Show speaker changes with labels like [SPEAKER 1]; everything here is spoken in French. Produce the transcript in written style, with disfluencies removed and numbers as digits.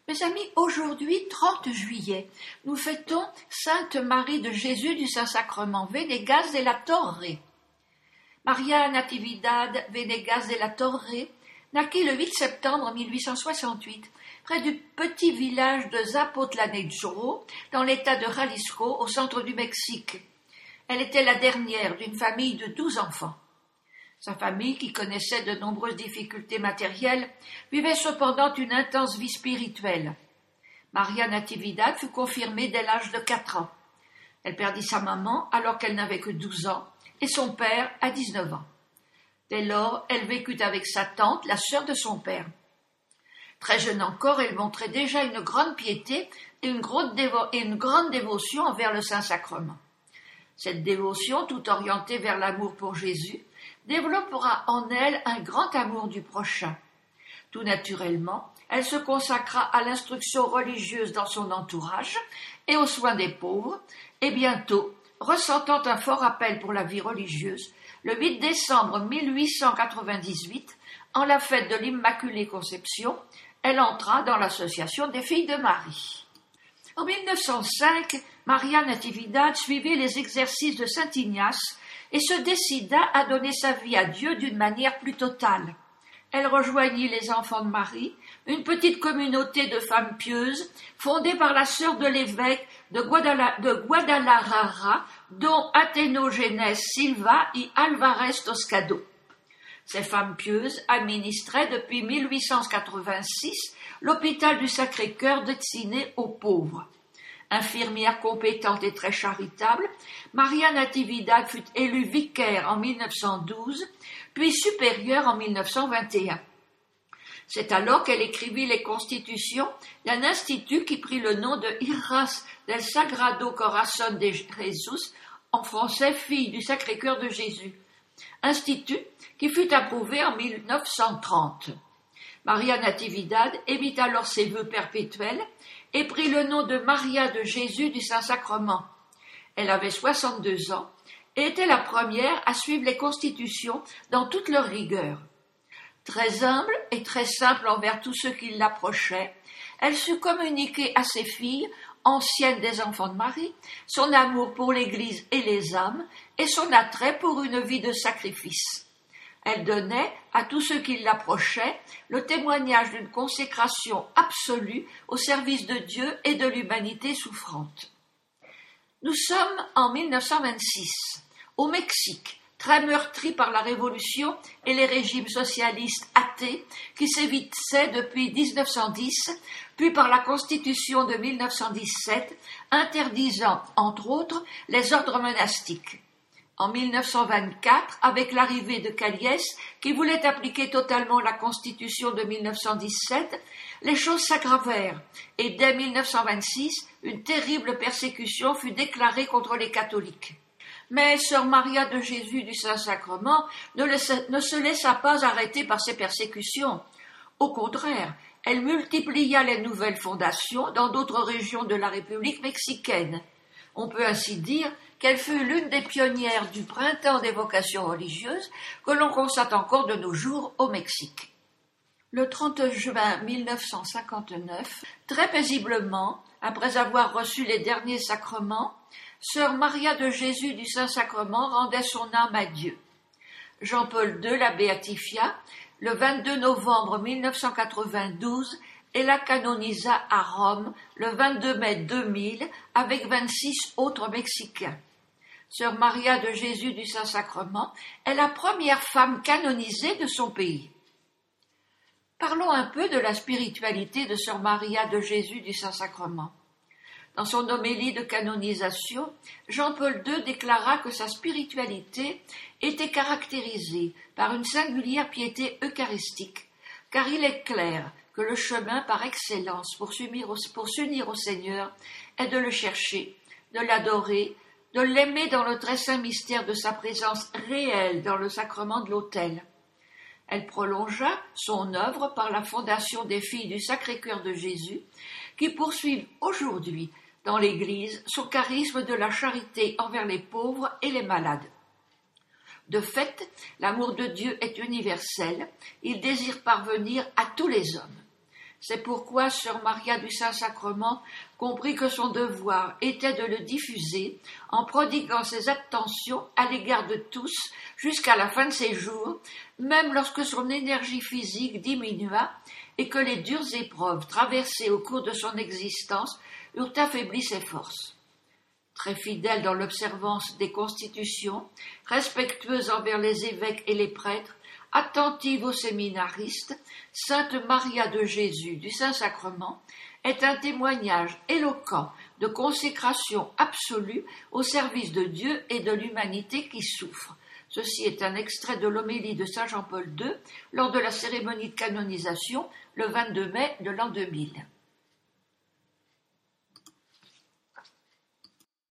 [SPEAKER 1] Mes amis, aujourd'hui, 30 juillet, nous fêtons Sainte Marie de Jésus du Saint-Sacrement, Venegas de la Torre. Maria Natividad Venegas de la Torre naquit le 8 septembre 1868, près du petit village de Zapotlanejo, dans l'état de Jalisco, au centre du Mexique. Elle était la dernière d'une famille de 12 enfants. Sa famille, qui connaissait de nombreuses difficultés matérielles, vivait cependant une intense vie spirituelle. Maria Natividad fut confirmée dès l'âge de 4 ans. Elle perdit sa maman alors qu'elle n'avait que 12 ans et son père à 19 ans. Dès lors, elle vécut avec sa tante, la sœur de son père. Très jeune encore, elle montrait déjà une grande piété et une grande dévotion envers le Saint-Sacrement. Cette dévotion, tout orientée vers l'amour pour Jésus, développera en elle un grand amour du prochain. Tout naturellement, elle se consacra à l'instruction religieuse dans son entourage et aux soins des pauvres, et bientôt, ressentant un fort appel pour la vie religieuse, le 8 décembre 1898, en la fête de l'Immaculée Conception, elle entra dans l'association des Filles de Marie. En 1905, Maria Natividad suivit les exercices de saint Ignace et se décida à donner sa vie à Dieu d'une manière plus totale. Elle rejoignit les Enfants de Marie, une petite communauté de femmes pieuses fondée par la sœur de l'évêque de Guadalajara, dont Athénogénès Silva et Alvarez Toscado. Ces femmes pieuses administraient depuis 1886 l'hôpital du Sacré-Cœur destiné aux pauvres. Infirmière compétente et très charitable, Maria Natividad fut élue vicaire en 1912, puis supérieure en 1921. C'est alors qu'elle écrivit les constitutions d'un institut qui prit le nom de Hijas del Sagrado Corazón de Jesús, en français Filles du Sacré-Cœur de Jésus, institut qui fut approuvé en 1930. Maria Natividad émit alors ses vœux perpétuels et prit le nom de Maria de Jésus du Saint-Sacrement. Elle avait 62 ans et était la première à suivre les constitutions dans toute leur rigueur. Très humble et très simple envers tous ceux qui l'approchaient, elle sut communiquer à ses filles, anciennes des Enfants de Marie, son amour pour l'Église et les âmes et son attrait pour une vie de sacrifice. Elle donnait à tous ceux qui l'approchaient le témoignage d'une consécration absolue au service de Dieu et de l'humanité souffrante. Nous sommes en 1926, au Mexique, très meurtri par la Révolution et les régimes socialistes athées qui sévissaient depuis 1910, puis par la Constitution de 1917, interdisant, entre autres, les ordres monastiques. En 1924, avec l'arrivée de Calles, qui voulait appliquer totalement la Constitution de 1917, les choses s'aggravèrent et dès 1926, une terrible persécution fut déclarée contre les catholiques. Mais sœur Maria de Jésus du Saint-Sacrement ne se laissa pas arrêter par ces persécutions. Au contraire, elle multiplia les nouvelles fondations dans d'autres régions de la République mexicaine. On peut ainsi dire qu'elle fut l'une des pionnières du printemps des vocations religieuses que l'on constate encore de nos jours au Mexique. Le 30 juin 1959, très paisiblement, après avoir reçu les derniers sacrements, sœur Maria de Jésus du Saint-Sacrement rendait son âme à Dieu. Jean-Paul II la béatifia le 22 novembre 1992 et la canonisa à Rome le 22 mai 2000 avec 26 autres Mexicains. Sœur Maria de Jésus du Saint-Sacrement est la première femme canonisée de son pays. Parlons un peu de la spiritualité de Sœur Maria de Jésus du Saint-Sacrement. Dans son homélie de canonisation, Jean-Paul II déclara que sa spiritualité était caractérisée par une singulière piété eucharistique, car il est clair que le chemin par excellence pour s'unir au Seigneur est de le chercher, de l'adorer, de l'aimer dans le très saint mystère de sa présence réelle dans le sacrement de l'autel. Elle prolongea son œuvre par la fondation des Filles du Sacré-Cœur de Jésus, qui poursuivent aujourd'hui dans l'Église son charisme de la charité envers les pauvres et les malades. De fait, l'amour de Dieu est universel, il désire parvenir à tous les hommes. C'est pourquoi Sœur Maria du Saint-Sacrement comprit que son devoir était de le diffuser en prodiguant ses attentions à l'égard de tous jusqu'à la fin de ses jours, même lorsque son énergie physique diminua et que les dures épreuves traversées au cours de son existence eurent affaibli ses forces. Très fidèle dans l'observance des constitutions, respectueuse envers les évêques et les prêtres, attentive aux séminaristes, Sainte Maria de Jésus du Saint-Sacrement est un témoignage éloquent de consécration absolue au service de Dieu et de l'humanité qui souffre. Ceci est un extrait de l'homélie de Saint Jean-Paul II lors de la cérémonie de canonisation le 22 mai de l'an 2000.